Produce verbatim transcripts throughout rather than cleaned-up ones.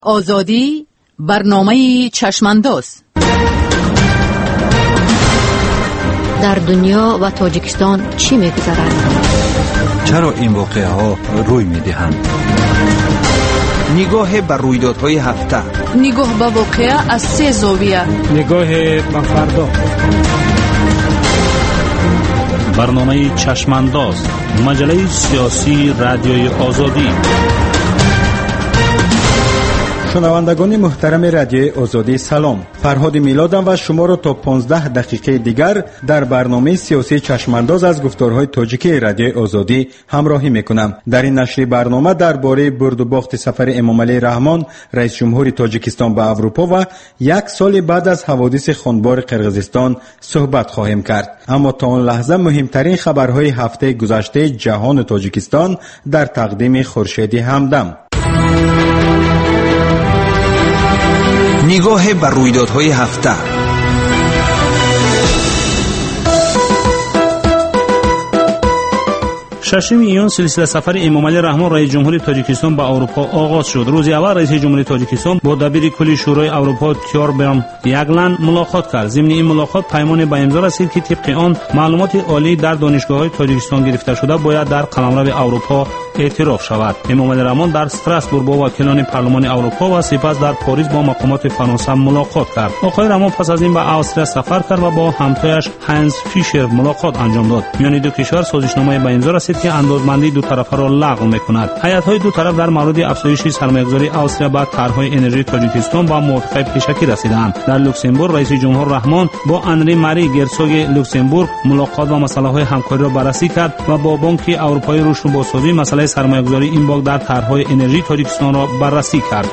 آزادی برنامه چشمانداز. در دنیا و تاجیکستان چی می‌گذرد؟ چرا این واقعه ها روی می‌دهند؟ نگاه بر رویدادهای هفته، نگاه به واقعه از سه زاویه، نگاه به فردا. برنامه چشمانداز، مجله سیاسی رادیوی آزادی. شنوندگان محترم رادیوی آزادی سلام. فرهاد میلادم و شما را تا پانزده دقیقه دیگر در برنامه سیاسی چشمانداز از گفتارهای تاجیکی رادیوی آزادی همراهی میکنم. در این نشر برنامه درباره برد و باخت سفر امام علی رحمان رئیس جمهور تاجیکستان به اروپا و یک سال بعد از حوادث خونبار قرقیزستان صحبت خواهیم کرد. اما تا آن لحظه مهمترین خبرهای هفته گذشته جهان تاجیکستان در تقدیم خورشیدی همدم. نگاه بر رویدادهای هفته. ششم ایون سلسله سفر امام علی رحمان رئیس جمهور تاجیکستان به اروپا آغاز شد. روز اول رئیس جمهور تاجیکستان با دبیر کل شورای اروپا تیوربرم یگلند ملاقات کرد. ضمن این ملاقات پیمان به امضا رسید که طبق آن معلومات عالی در دانشگاه‌های تاجیکستان گرفته شده باید در قلمرو اروپا اعتراف شود. امام علی رحمان در استراسبورگ با وکیلان پارلمان اروپا و سپس در پاریس با مقامات فرانسه ملاقات کرد. آقای رحمان پس از این به استریا سفر کرد و با همتایش هانس فیشر ملاقات انجام داد. میان دو کشور سازشنامه به امضا رسید که اندازمندی دو طرفه را لغو می‌کند. هیئت‌های دو طرف در مورد افزایش سرمایه‌گذاری استریا با طرح‌های انرژی تاجیکستان با موافقت پیشکی رسیدند. در لوکزامبورگ رئیس جمهور رحمان با انری ماری گرسوگ لوکزامبورگ ملاقات و مسائل همکاری را بررسی کرد و با بانک اروپایی رشد و بازسازی مسئله سرمایه‌گذاری این بانک در طرح‌های انرژی تاجیکستان را بررسی کرد.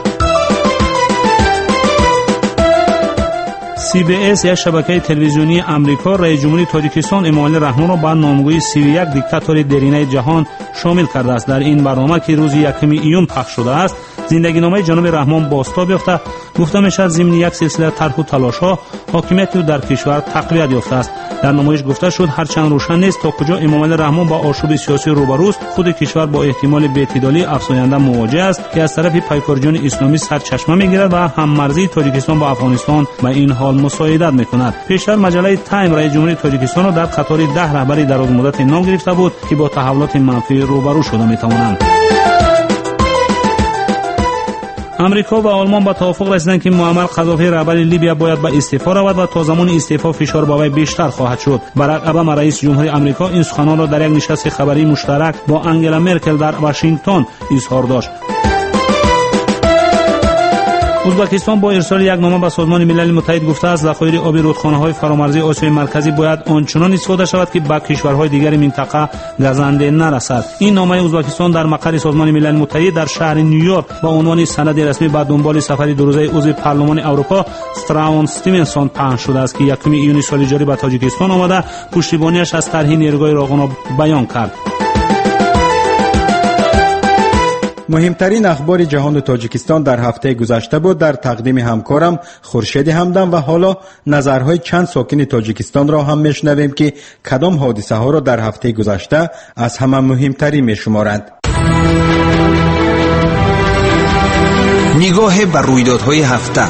سی بی اس یک شبکه تلویزیونی آمریکا رئیس جمهور تاجیکستان امام علی رحمان را به نامگویی سی و یک دیکتاتور درینه جهان شامل کرده است. در این برنامه که روز یکم ایون پخش شده است، زندگی نامه جناب رحمان بازتاب یافته گفته میشد ضمن یک سلسله طرح و تلاش‌ها حاکمیت او در کشور تقویت یافته است. در نمایش گفته شد هرچند روشن نیست تا کجا امام علی رحمان با آشوب سیاسی روبروست، خود کشور با احتمال بی‌اعتدالی افزاینده مواجه است که از طرف پیکارجان اسلامی سرچشمه میگیرد و هممرزی تاجیکستان با افغانستان به این حال مساعدت میکند. پیشتر مجله تایم رئیس جمهور تاجیکستان را در قطار ده رهبری درازمدت نام گرفته بود که با تحولات منفی روبرو شده میتوانند. امریکا و آلمان به توافق رسیدند که معمر قذافی رهبر لیبیا باید به استعفا رود و تا زمان استعفا فشار بر وی بیشتر خواهد شد. باراک اوباما رئیس جمهور آمریکا این سخنان را در یک نشست خبری مشترک با انگلا مرکل در واشنگتن اظهار داشت. ازبکستان با ارسال یک نامه به سازمان ملل متحد گفته است ذخایر آبی رودخانه‌های فرامرزی آسیای مرکزی باید آنچنان استفاده شود که به کشورهای دیگر منطقه گزنده نرسد. این نامه ازبکستان در مقر سازمان ملل متحد در شهر نیویورک با عنوان سند رسمی به دنبال سفر دو روزه عضو پارلمان اروپا استراون استیونسون پخش شده است که یکم ایون سال جاری به تاجیکستان آمده پشتیبانیش از طرح نیروگاه راغونا بیان کرد. مهمترین اخبار جهان تاجیکستان در هفته گذشته بود در تقدیم همکارم خورشید همدم و حالا نظرهای چند ساکن تاجیکستان را هم میشنویم که کدام حادثه ها را در هفته گذشته از همه مهمترین میشمارند. نگاه بر رویدادهای هفته.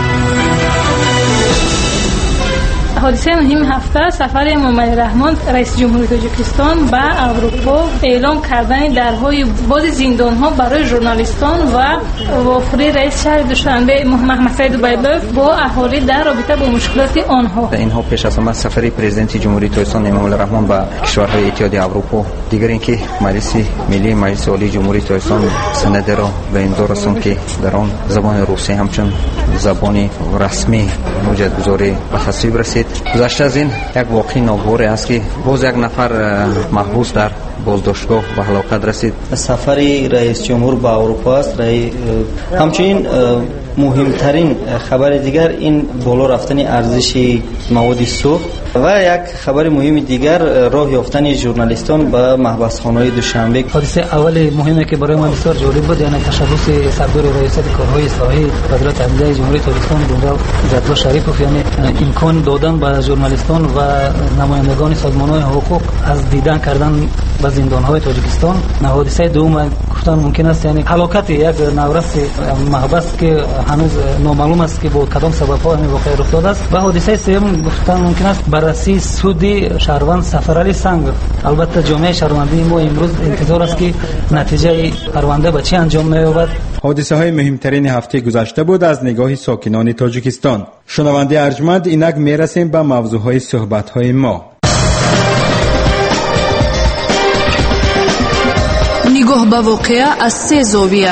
حادثه مهم هفته سفر امام علی رحمان رئیس جمهور تاجیکستان به اروپا، اعلام کردن درهای باز زندان‌ها برای ژورنالیستان و وافری رئیس شهر دوشنبه محمد سعید بیباف با اهالی در رابطه با مشکلات آنها. اینها پیش از همه سفر پرزیدنت جمهوری تاجیکستان امام علی رحمان به کشورهای اتحادیه اروپا، دیگر اینکه مجلس ملی مجلس عالی جمهوری تاجیکستان سند را به امضا رساند که در آن زبان روسی همچون زبان رسمی بنیادگذاری به تصویب رسید. گذشته از این یک واقعه ناگوار است که باز یک نفر محبوس در بازداشتگاه به هلاکت رسید. سفر رئیس جمهور به اروپا است. همچنین مهمترین خبر دیگر این بالا رفتن ارزش مواد سوخت و یک خبر مهم دیگر راه یافتن ژورنالیستان به محبسخانه‌های دوشنبه. حادثه اول مهمی که برای ما بسیار جالب بود یعنی تشبث سردار ریاست کارهای اصلاحی وزارت عدلیه جمهوری تاجیکستان جناب زدلا شریفوف، یعنی امکان دادن به ژورنالیستان و نمایندگان سازمان‌های حقوق از دیدن کردن به زندان‌های تاجیکستان. حادثه دوم گفتن ممکن است یعنی هلاکت یک نورس محبس که هنوز نامعلوم است که با کدام سبب‌ها این واقعه رخ داده است. و حادثه سوم گفتن ممکن است بررسی سود شهروند سفرعلی سنگ. البته جامعه شهروندی ما امروز انتظار است که نتیجه پرونده به چه انجام می‌یابد. حادثه های مهمترین هفته گذشته بود از نگاه ساکنان تاجیکستان. شنونده ارجمند، اینک میرسیم به موضوع های صحبت های ما. نگاه به واقعه از سه زاویه.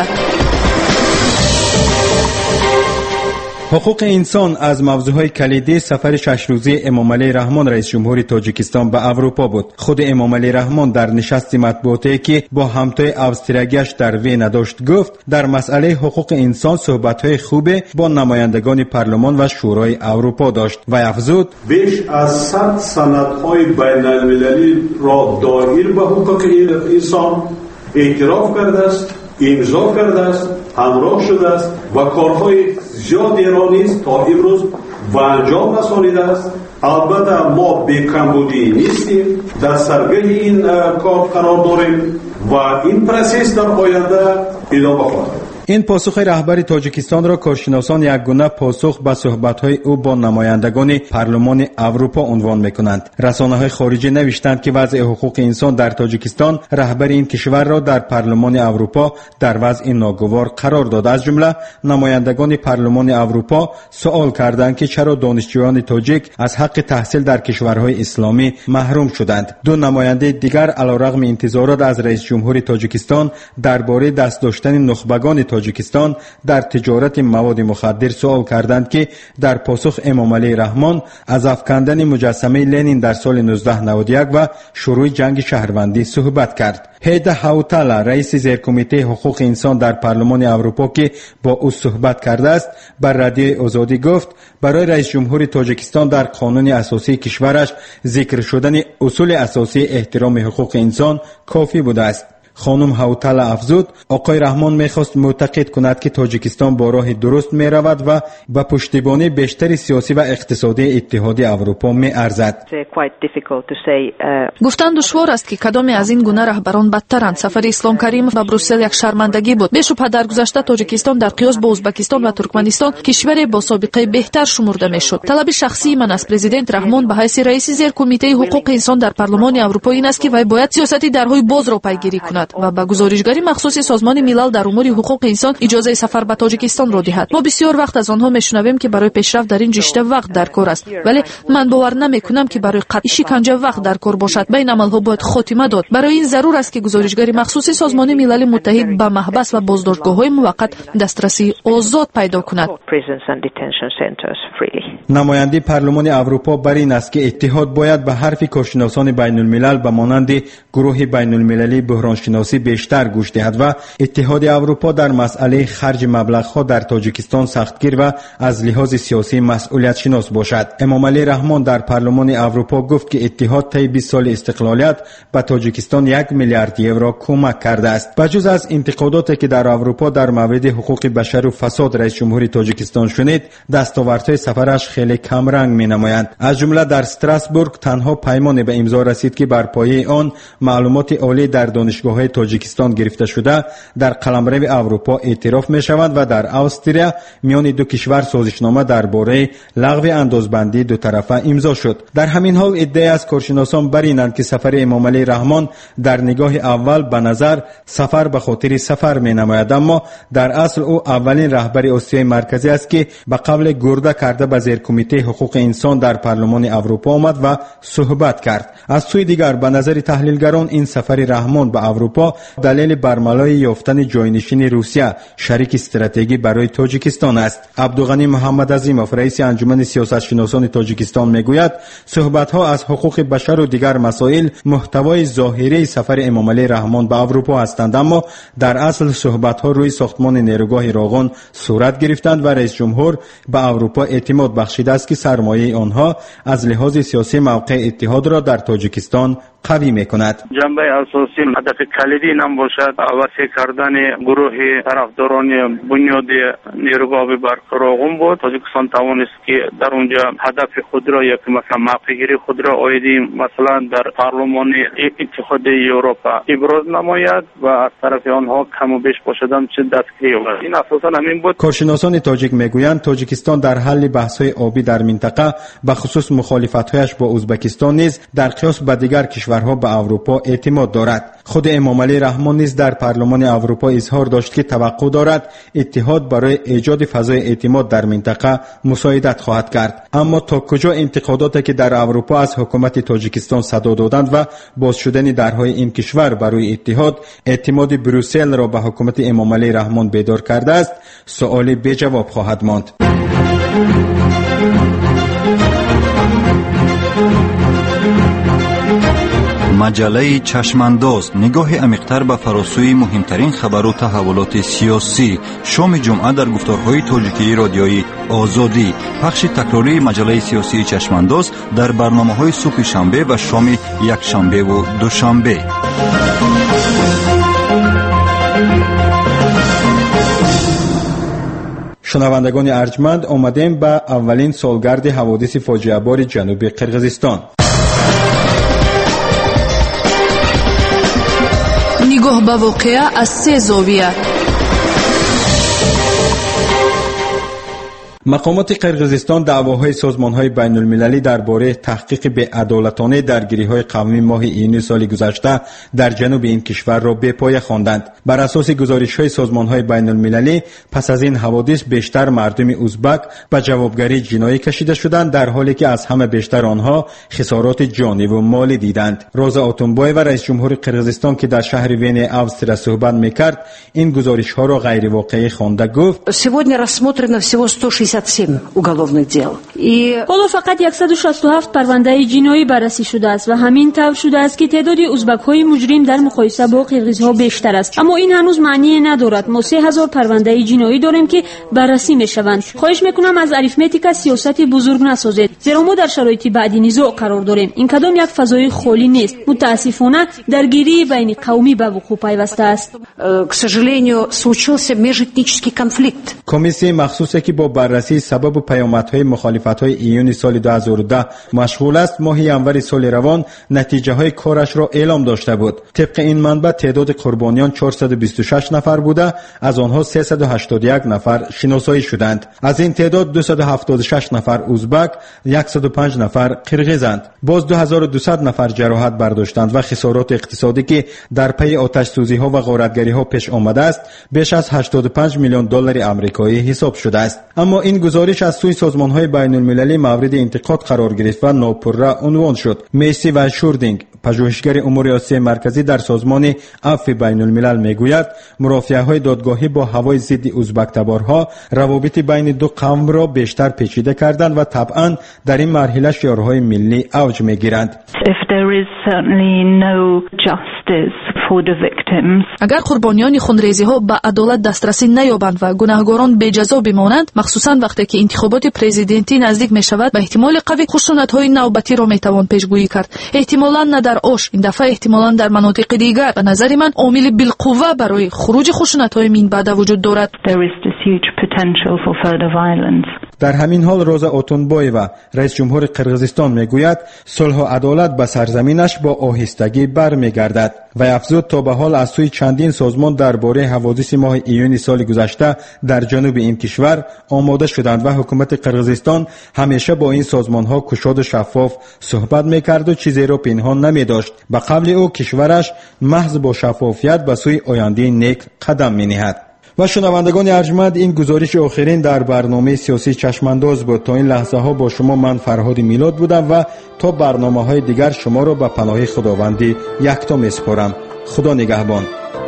حقوق انسان از موضوعهای کلیدی سفر شش روزه امام علی رحمان رئیس جمهوری تاجیکستان به اروپا بود. خود امام علی رحمان در نشست مطبوعاتی که با همتای اوستریاییش در وین داشت گفت در مسئله حقوق انسان صحبت‌های خوب با نمایندگان پارلمان و شورای اروپا داشت و افزود بیش از صد سندهای بین المللی را دایر به حقوق انسان اعتراف کرده است، امضا کرده است، همراه شده است و کارهای زیادی را نیز تا امروز و انجام رسانیده است. البته ما به کمبودی نیستیم، در سرگه این کار قرار داریم و این پروسس در آینده ادامه خواهد. این پاسخ رهبر تاجیکستان را کارشناسان یک گونه پاسخ به صحبت‌های او با نمایندگان پارلمان اروپا عنوان می‌کنند. رسانه‌های خارجی نوشتند که وضع حقوق انسان در تاجیکستان رهبر این کشور را در پارلمان اروپا در وضع ناگوار قرار داد. از جمله نمایندگان پارلمان اروپا سوال کردند که چرا دانشجویان تاجیک از حق تحصیل در کشورهای اسلامی محروم شدند. دو نماینده دیگر علیرغم انتظارات از رئیس جمهور تاجیکستان درباره دست داشتن نخبگان تاجیکستان در تجارت مواد مخدر سوال کردند که در پاسخ امام علی رحمان از افکندن مجسمه لنین در سال نوزده نود و یک و شروع جنگ شهروندی صحبت کرد. هیدا هاوتالا رئیس زیرکمیته حقوق انسان در پارلمان اروپا که با او صحبت کرده است بر رادیو آزادی گفت برای رئیس جمهور تاجیکستان در قانون اساسی کشورش ذکر شدن اصول اساسی احترام حقوق انسان کافی بوده است. خانم هاوتالا افزود آقای رحمان میخواست معتقد کند که تاجیکستان با راه درست میرود و به پشتیبانی بیشتر سیاسی و اقتصادی اتحاد اروپا میارزد. گفتن دشوار است که کدامی از این گونه رهبران بدترند. سفر اسلام کریمov به بروسل یک شرمندگی بود. بیشتر در گذشته تاجیکستان در قیاس با ازبکستان و ترکمنستان کشوری با سابقه بهتر شمرده میشد. طلب شخصی من از پرزیدنت رحمان به حیث رئیس زیر کمیته حقوق انسان در پارلمان اروپا این است که وی باید سیاستی درهای باز را پیگیری کند و با گزارشگری مخصوص سازمان ملل در امور حقوق انسان اجازه سفر به تاجیکستان را دهد. ما بسیار وقت از آنها میشنویم که برای پیشرفت در این رشته وقت در کار است، ولی من باور نمیکنم که برای قطعی شکنجه وقت در کار باشد. به این عملها باید خاتمه داد. برای این ضرور است که گزارشگری مخصوص سازمان ملل متحد به محبس و بازداشتگاه‌های موقت دسترسی آزاد پیدا کند. نماینده پارلمان اروپا بر این است که اتحاد باید به حرف کارشناسان بین الملل به مانند گروه بین المللی بحران شناسی بیشتر گوش دهد و اتحاد اروپا در مسئله خرج مبلغ‌ها در تاجیکستان سختگیر و از لحاظ سیاسی مسئولیت شناس باشد. امام علی رحمان در پارلمان اروپا گفت که اتحاد طی بیست سال استقلالیت به تاجیکستان یک میلیارد یورو کمک کرده است. بجز از انتقاداتی که در اروپا در مورد حقوق بشر و فساد رئیس جمهور تاجیکستان شنید، دستاوردهای سفرش خیلی کم رنگ می‌نمایند. از جمله در استراسبورگ تنها پیمان به امضا رسید که بر پایه آن معلومات عالی در دانشگاه‌های تاجیکستان گرفته شده در قلمرو اروپا اعتراف می‌شود و در استریا میان دو کشور سازشنامه درباره لغو اندازبندی دو طرفه امضا شد. در همین حال ادعای از کارشناسان بر اینند که سفر امام علی رحمان در نگاه اول به نظر سفر به خاطر سفر می‌نماید، اما در اصل او اولین رهبر آسیای مرکزی است که به قبل گرده کرده به زیر کمیته حقوق انسان در پارلمان اروپا آمد و صحبت کرد. از سوی دیگر به نظر تحلیلگران این سفر رحمان به اروپا دلیل برملای یافتن جاینشین روسیه شریک استراتژیکی برای تاجیکستان است. عبدالغنی محمد عظیموف رئیس انجمن سیاستشناسان تاجیکستان میگوید صحبت‌ها از حقوق بشر و دیگر مسائل محتوای ظاهری سفر امام علی رحمان به اروپا هستند، اما در اصل صحبت‌ها روی ساختمان نیروگاه راغون صورت گرفتند و رئیس جمهور به اروپا اعتماد بخشیده است که سرمایه آنها از لحاظ سیاسی موقع اتحاد را در تاجیکستان قوی میکند. جنبه اساسی هدف کلیدی نم باشد وسیع کردن گروه طرفداران بنیاد نیروی آبی برقرار بود. تاجیکستان توانست که در اونجا هدف خود را یک مثلا موقعگیری خود را آیدی مثلا در پارلمان اتحاد اروپا ابراز نماید و از طرف آنها کم و بیش باشدم چه دستگیری بود. این اساسا همین بود. کارشناسان تاجیک میگویند تاجیکستان در حل بحث‌های آبی در منطقه به خصوص مخالفت‌هایش با ازبکستان نیز در قیاس با دیگر کشورها به اروپا اعتماد دارد. خود امام علی رحمان نیز در پارلمان اروپا اظهار داشت که توقع دارد اتحاد برای ایجاد فضای اعتماد در منطقه مساعدت خواهد کرد. اما تا کجا انتقاداتی که در اروپا از حکومت تاجیکستان صدا دادند و باز شدن درهای این کشور برای اتحاد اعتماد بروسل را به حکومت امام علی رحمان بیدار کرده است، سؤال بی جواب خواهد ماند. مجله چشمانداز نگاه عمیق‌تر به فراسوی مهمترین خبر و تحولات سیاسی. شام جمعه در گفتارهای تاجیکی رادیویی آزادی. پخش تکراری مجله سیاسی چشمانداز در برنامه‌های صبح شنبه و شام یک شنبه و دوشنبه. شنوندگان ارجمند، آمدیم به اولین سالگرد حوادث فاجعه بار جنوب قرقیزستان. نگاه به واقعه از سه زاویه. مقامات قرقیزستان دعواهای سازمان‌های بین‌المللی درباره تحقیق بی‌عدالتانه درگیری‌های قومی ماه ایونی سال گذشته در جنوب این کشور را به پایه خواندند. بر اساس گزارش‌های سازمان‌های بین‌المللی پس از این حوادث بیشتر مردم ازبک به جوابگری جنایی کشیده شدند، در حالی که از همه بیشتر آنها خسارات جانی و مالی دیدند. روزا آتونبایو رئیس جمهور قرقیزستان که در شهر وین اوستریا صحبت می‌کرد، این گزارش‌ها را غیر واقعی خوانده گفت: Сегодня рассмотрено всего сто шестьдесят семь уголовных дел. И حالا فقط صد و شصت و هفت پرونده جنایی بررسی شده است و همین طور شده است که تعداد ازبک‌های مجرم در مقایسه با قرقیزها بیشتر است. اما این هنوز معنی ندارد. ما سه هزار پرونده جنایی داریم که بررسی می‌شوند. خواهش می‌کنم از اریتمتیک سیاست بزرگ نسازید، زیرا ما در شرایط بعدی نزاع قرار داریم. این کدام یک فضای خالی نیست. متأسفانه درگیری بین قومی به وقوع پیوسته است. К сожалению, случился межэтнический конфликт. کمیسیون مخصوصی که با بررسی سبب و پیامدهای مخالفت‌های ایون سال دو هزار و ده مشغول است، ماه ینور سال روان نتیجه‌های کارش را اعلام داشته بود. طبق این منبع تعداد قربانیان چهارصد و بیست و شش نفر بوده، از آنها سیصد و هشتاد و یک نفر شناسایی شدند. از این تعداد دویست و هفتاد و شش نفر ازبک، صد و پنج نفر قرقیزند. باز دو هزار و دویست نفر جراحت برداشتند و خسارات اقتصادی که در پی آتش سوزی‌ها و غارتگری‌ها پیش آمده است، بیش از هشتاد و پنج میلیون دلار آمریکایی حساب شده است. اما این گزارش از سوی سازمان‌های بین‌المللی مورد انتقاد قرار گرفت و ناپررا عنوان شد. میسی و شوردینگ، پژوهشگر امور آسیای مرکزی در سازمان عفو بین‌الملل میگوید مرافعه‌های دادگاهی با هوای ضد ازبک تبارها روابط بین دو قوم را بیشتر پیچیده کردند و طبعاً در این مرحله شعارهای ملی اوج میگیرند. اگر قربانیان خونریزی‌ها به عدالت دسترسی نیابند و گناهکاران بی‌جزا بمانند، مخصوصاً وقتی که انتخابات پرزیدنتی نزدیک می‌شود، به احتمال قوی خشونت‌های نوبتی را می‌توان پیشگویی کرد. احتمالاً نه در آش، این دفعه احتمالاً در مناطق دیگر. به نظر من عامل بالقوه برای خروج خشونت‌های من بعد وجود دارد. در همین حال روزا آتونبایو رئیس جمهور قرقیزستان میگوید صلح و عدالت به سرزمینش با آهستگی برمیگردد و افزود تا به حال از سوی چندین سازمان درباره حوادث ماه ایون سال گذشته در جنوب این کشور آماده شدند و حکومت قرقیزستان همیشه با این سازمان‌ها گشاد و شفاف صحبت میکرد و چیزی را پنهان نمی‌داشت. به قبل او کشورش محض با شفافیت به سوی آینده نیک قدم می‌نهد. و شنوندگان ارجمند، این گزارش آخرین در برنامه سیاسی چشمانداز بود. تا این لحظه ها با شما من فرهاد میلاد بودم و تا برنامه های دیگر شما را به پناه خداوندی یکتا میسپارم. خدا نگهبان.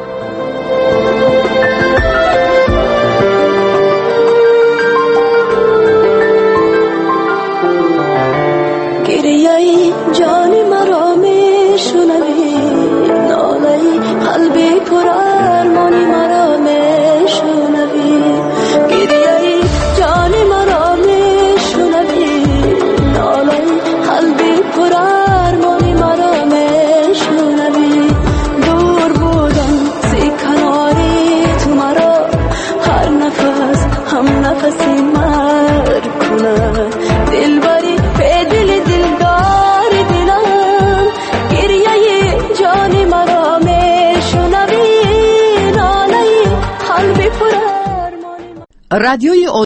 گریه جان مرا میشنوی، ناله قلبی پر ارمانی مرا میشنوی، گریه جان مرا میشنوی، ناله قلبی پر ارمانی مرا میشنوی. نفسی مر کنن دلبری به دل دلدار دلم گریه جان مرا میشنوی ناله قلب پر ارمانی. رادیوی